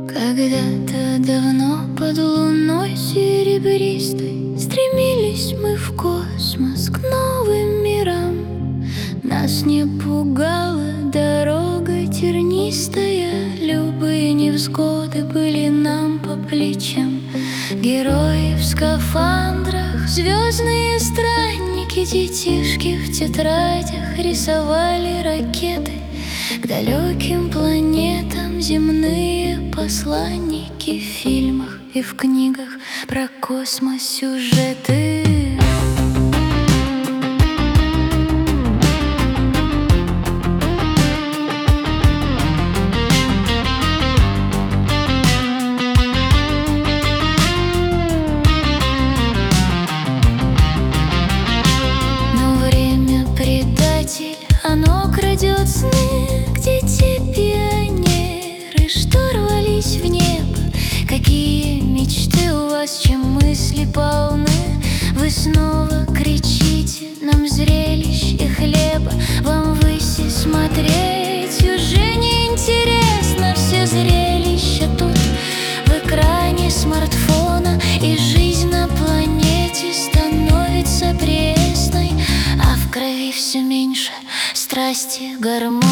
Когда-то давно под луной серебристой стремились мы в космос к новым мирам. Нас не пугала дорога тернистая, любые невзгоды были нам по плечам. Герои в скафандрах, звездные странники, детишки в тетрадях рисовали ракеты к далеким планетам, земные посланники в фильмах и в книгах про космос сюжеты. Но время предатель, оно крадет сны. Где те пионеры, что рвались в небо? Какие мечты у вас, чем мысли полны? Вы снова кричите нам зрелищ и хлеба. Вам ввысь смотреть уже не интересно. Все зрелища тут в экране смартфона, и жизнь на планете становится пресной, а в крови все меньше страсти, гормонов.